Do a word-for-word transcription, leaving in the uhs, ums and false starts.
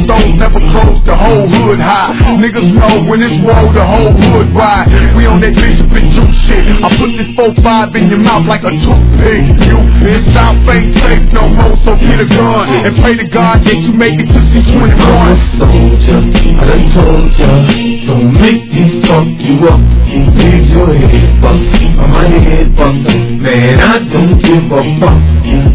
stove never close, the whole hood high. Niggas know when it's roll, the whole hood ride. We on that Bishop and Juice shit. I put this four five in your mouth like a toothpick. You, this South ain't safe no more, so get a gun and pray to God that you make it to C twenty-one. I'm a soldier, I done told ya, don't make me fuck you up. Leave your head bust, on my head bust. Man, I don't give a fuck.